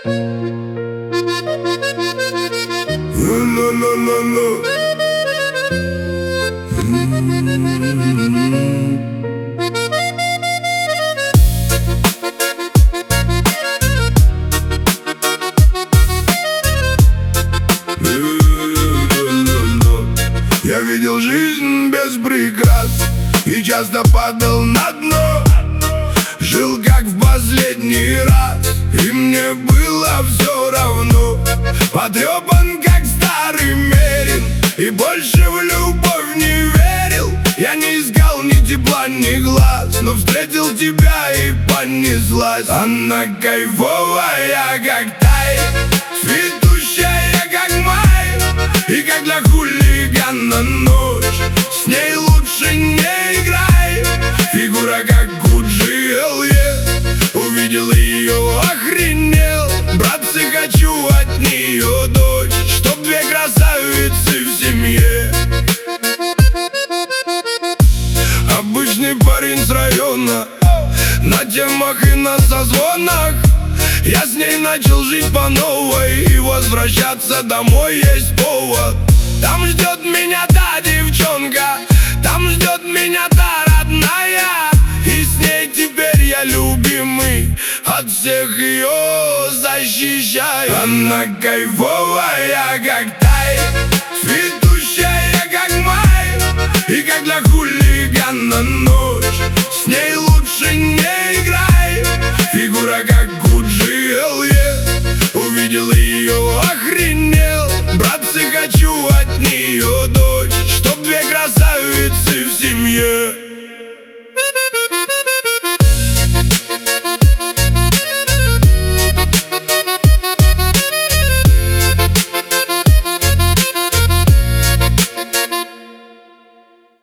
Я видел жизнь без прикрас и часто падал на дно. Жил как в последний раз, и мне было все равно. Потрепан как старый мерин, и больше в любовь не верил. Я не искал ни тепла, ни глаз, но встретил тебя и понеслась. Она кайфовая, как тай, цветущая, как май, и как для хулигана ночь. С ней лучше не играй. Фигура как Гуджи LE, увидел ее, охренел. Братцы, хочу от нее дочь, чтоб две красавицы в семье. Обычный парень с района, на темах и на созвонах. Я с ней начал жить по новой, и возвращаться домой есть повод. Там ждет меня та девчонка, там ждет меня та родная, и с ней теперь я любимый, от всех ее защищаю. Она кайфовая, как